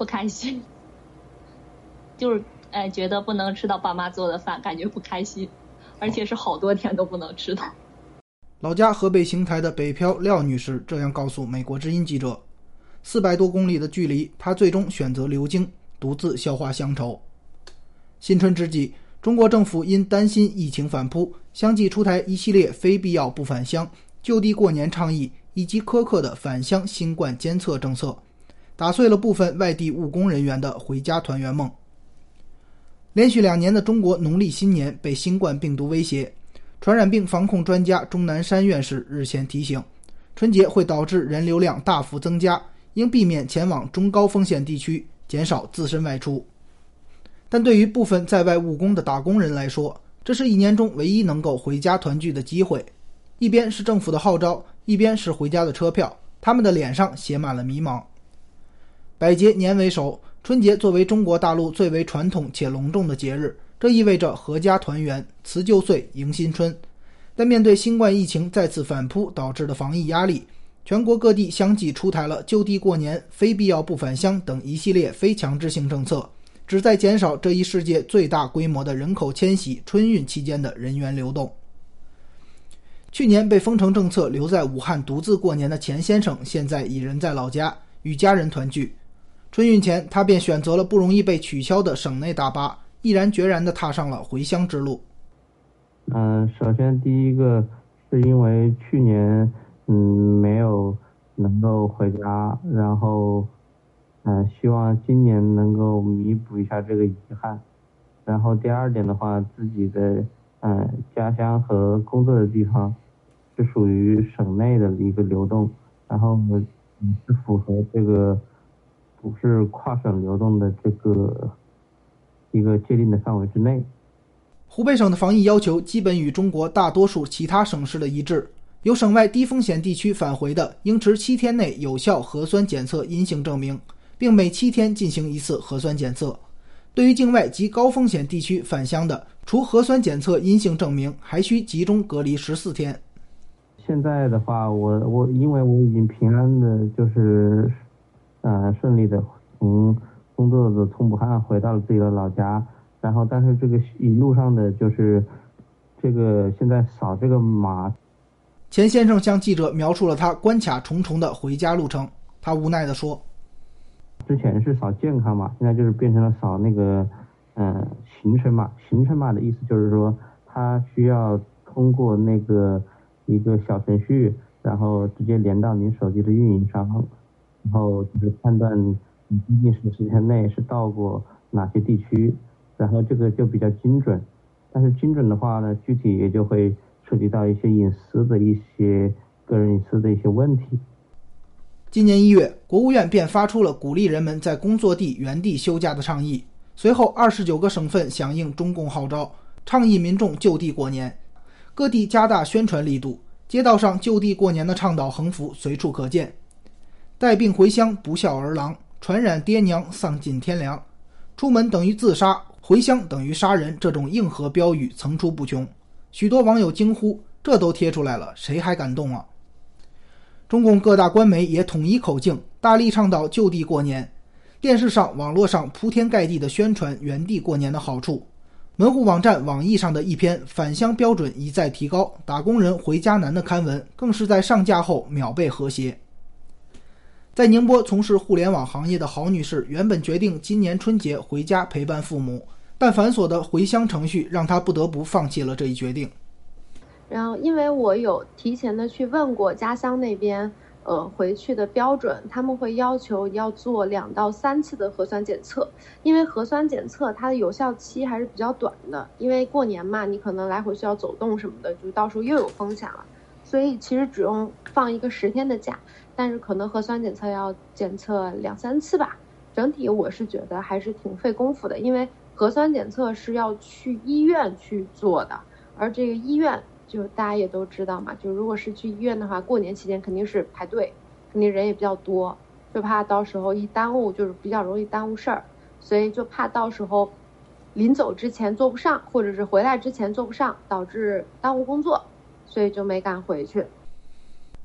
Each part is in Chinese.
不开心，就是觉得不能吃到爸妈做的饭，感觉不开心，而且是好多天都不能吃到。 老家河北邢台的北漂廖女士这样告诉美国之音记者，400多公里的距离，她最终选择流经，独自消化乡愁。新春之际，中国政府因担心疫情反扑，相继出台一系列非必要不返乡、就地过年倡议以及苛刻的返乡新冠监测政策，打碎了部分外地务工人员的回家团圆梦。连续2年的中国农历新年被新冠病毒威胁，传染病防控专家钟南山院士日前提醒，春节会导致人流量大幅增加，应避免前往中高风险地区，减少自身外出。但对于部分在外务工的打工人来说，这是1年中唯一能够回家团聚的机会。一边是政府的号召，一边是回家的车票，他们的脸上写满了迷茫。百节年为首，春节作为中国大陆最为传统且隆重的节日，这意味着阖家团圆、辞旧岁、迎新春。但面对新冠疫情再次反扑导致的防疫压力，全国各地相继出台了就地过年、非必要不返乡等一系列非强制性政策，旨在减少这一世界最大规模的人口迁徙春运期间的人员流动。去年被封城政策留在武汉独自过年的钱先生，现在已人在老家，与家人团聚。春运前，他便选择了不容易被取消的省内大巴，毅然决然地踏上了回乡之路。 首先第一个是因为去年没有能够回家，然后希望今年能够弥补一下这个遗憾。然后第二点的话，自己的家乡和工作的地方是属于省内的一个流动，然后是符合这个不是跨省流动的这个一个界定的范围之内。 湖北省的防疫要求基本与中国大多数其他省市的一致，由省外低风险地区返回的，应持7天内有效核酸检测阴性证明，并每7天进行一次核酸检测。对于境外及高风险地区返乡的，除核酸检测阴性证明，还需集中隔离14天。 现在的话，我因为我已经平安的，就是顺利的从工作的从武汉回到了自己的老家，然后但是这个一路上的就是这个现在扫这个码。 钱先生向记者描述了他关卡重重的回家路程，他无奈地说， 之前是扫健康码，现在就是变成了扫那个行程码。行程码的意思就是说他需要通过那个一个小程序，然后直接连到你手机的运营商，然后就是判断你毕竟是时间内是到过哪些地区，然后这个就比较精准。但是精准的话呢，具体也就会涉及到一些隐私的一些个人隐私的一些问题。 今年1月，国务院便发出了鼓励人们在工作地原地休假的倡议，随后29个省份响应中共号召，倡议民众就地过年，各地加大宣传力度，街道上就地过年的倡导横幅随处可见。带病回乡不孝儿郎，传染爹娘丧尽天良，出门等于自杀，回乡等于杀人，这种硬核标语层出不穷。许多网友惊呼，这都贴出来了，谁还敢动啊？中共各大官媒也统一口径，大力倡导就地过年，电视上网络上铺天盖地的宣传原地过年的好处。门户网站网易上的一篇返乡标准一再提高，打工人回家难的刊文更是在上架后秒被和谐。在宁波从事互联网行业的郝女士原本决定今年春节回家陪伴父母，但繁琐的回乡程序让她不得不放弃了这一决定。 然后因为我有提前的去问过家乡那边回去的标准，他们会要求要做2到3次的核酸检测，因为核酸检测它的有效期还是比较短的，因为过年嘛，你可能来回需要走动什么的，就到时候又有风险了，所以其实只用放一个10天的假，但是可能核酸检测要检测2、3次吧。整体我是觉得还是挺费功夫的，因为核酸检测是要去医院去做的，而这个医院就大家也都知道嘛，就如果是去医院的话，过年期间肯定是排队，肯定人也比较多，就怕到时候一耽误，就是比较容易耽误事儿，所以就怕到时候临走之前做不上，或者是回来之前做不上，导致耽误工作，所以就没敢回去。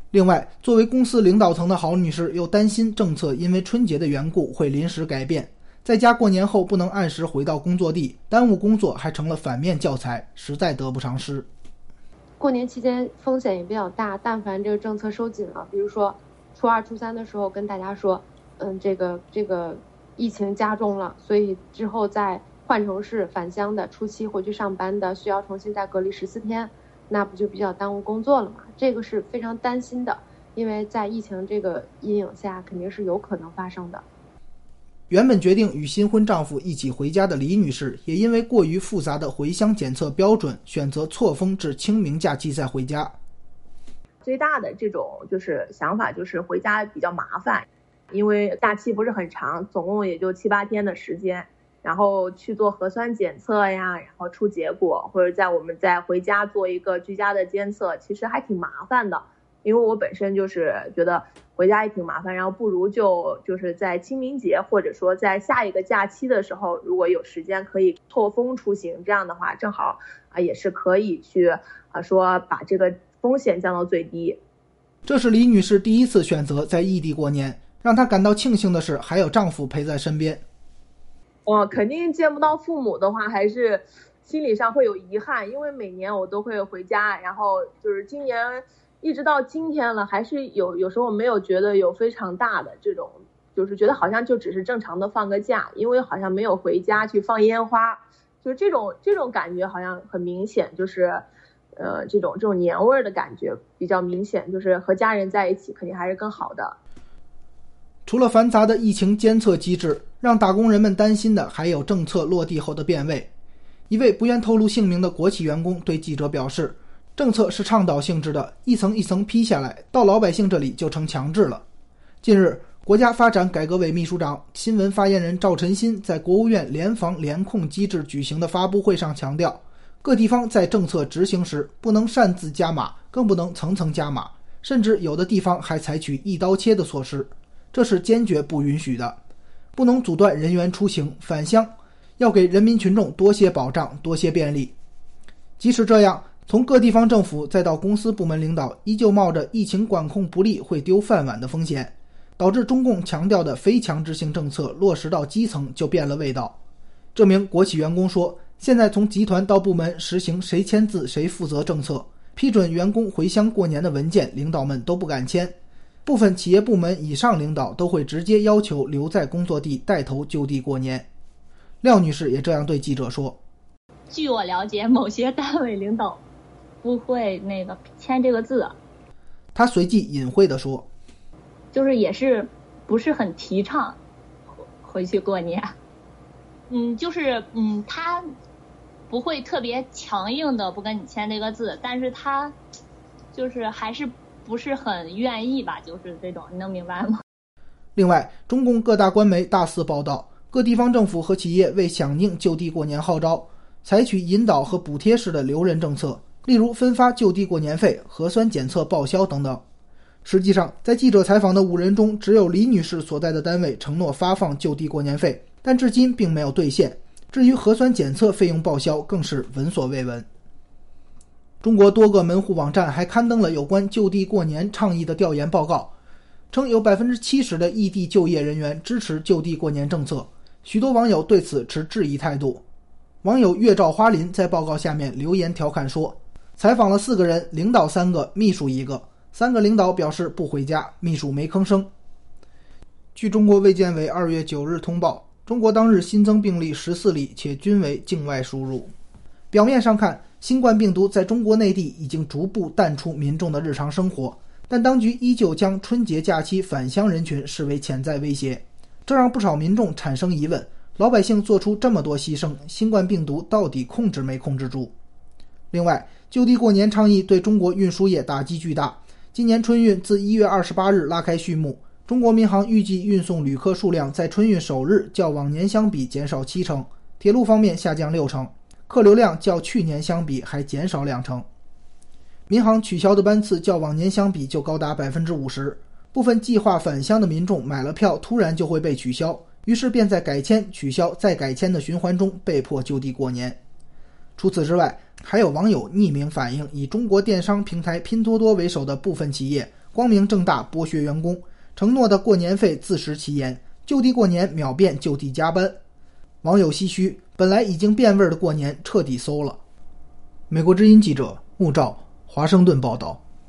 另外，作为公司领导层的郝女士又担心政策因为春节的缘故会临时改变，在家过年后不能按时回到工作地，耽误工作还成了反面教材，实在得不偿失。 过年期间风险也比较大，但凡这个政策收紧了，比如说初二、初三的时候跟大家说，这个疫情加重了，所以之后再换城市返乡的初期回去上班的需要重新再隔离14天，那不就比较耽误工作了吗？这个是非常担心的，因为在疫情这个阴影下肯定是有可能发生的。 原本决定与新婚丈夫一起回家的李女士，也因为过于复杂的回乡检测标准，选择错峰至清明假期再回家。 最大的这种就是想法就是回家比较麻烦，因为假期不是很长，总共也就7、8天的时间，然后去做核酸检测呀，然后出结果，或者我们再回家做一个居家的监测，其实还挺麻烦的。因为我本身就是觉得回家也挺麻烦，然后不如就是在清明节或者说在下一个假期的时候，如果有时间可以错峰出行，这样的话正好也是可以去说把这个风险降到最低。 这是李女士第一次选择在异地过年，让她感到庆幸的是还有丈夫陪在身边。 肯定见不到父母的话，还是心理上会有遗憾，因为每年我都会回家，然后就是今年一直到今天了，还是有时候没有觉得有非常大的这种，就是觉得好像就只是正常的放个假，因为好像没有回家去放烟花，就是这种感觉好像很明显，就是这种年味儿的感觉比较明显，就是和家人在一起肯定还是更好的。 除了繁杂的疫情监测机制，让打工人们担心的还有政策落地后的变味。一位不愿透露姓名的国企员工对记者表示，政策是倡导性质的，一层一层批下来，到老百姓这里就成强制了。近日，国家发展改革委秘书长、新闻发言人赵晨新在国务院联防联控机制举行的发布会上强调，各地方在政策执行时不能擅自加码，更不能层层加码，甚至有的地方还采取一刀切的措施，这是坚决不允许的。不能阻断人员出行返乡，要给人民群众多些保障，多些便利。即使这样，从各地方政府再到公司部门领导，依旧冒着疫情管控不力会丢饭碗的风险，导致中共强调的非强制性政策落实到基层就变了味道。这名国企员工说，现在从集团到部门实行谁签字谁负责政策，批准员工回乡过年的文件领导们都不敢签，部分企业部门以上领导都会直接要求留在工作地带头就地过年。廖女士也这样对记者说， 据我了解，某些单位领导不会签这个字。 她随即隐晦地说， 就是也是不是很提倡回去过年。他不会特别强硬的不跟你签这个字，但是他就是还是不是很愿意吧，就是这种，你能明白吗？ 另外，中共各大官媒大肆报道，各地方政府和企业为响应就地过年号召，采取引导和补贴式的留人政策，例如分发就地过年费、核酸检测报销等等。实际上，在记者采访的5人中，只有李女士所在的单位承诺发放就地过年费，但至今并没有兑现。至于核酸检测费用报销，更是闻所未闻。中国多个门户网站还刊登了有关就地过年倡议的调研报告，称有 70% 的异地就业人员支持就地过年政策，许多网友对此持质疑态度。网友月照花林在报告下面留言调侃说，采访了4个人，领导3个，秘书1个，3个领导表示不回家，秘书没吭声。据中国卫健委2月9日通报，中国当日新增病例14例，且均为境外输入。表面上看，新冠病毒在中国内地已经逐步淡出民众的日常生活，但当局依旧将春节假期返乡人群视为潜在威胁，这让不少民众产生疑问，老百姓做出这么多牺牲，新冠病毒到底控制没控制住？另外，就地过年倡议对中国运输业打击巨大，今年春运自1月28日拉开序幕，中国民航预计运送旅客数量在春运首日较往年相比减少70%，铁路方面下降60%，客流量较去年相比还减少20%。民航取消的班次较往年相比就高达 50%， 部分计划返乡的民众买了票突然就会被取消，于是便在改签、取消、再改签的循环中被迫就地过年。除此之外，还有网友匿名反映，以中国电商平台拼多多为首的部分企业光明正大剥削员工，承诺的过年费自食其言，就地过年秒变就地加班。网友唏嘘，本来已经变味的过年彻底馊了。美国之音记者穆照，华盛顿报道。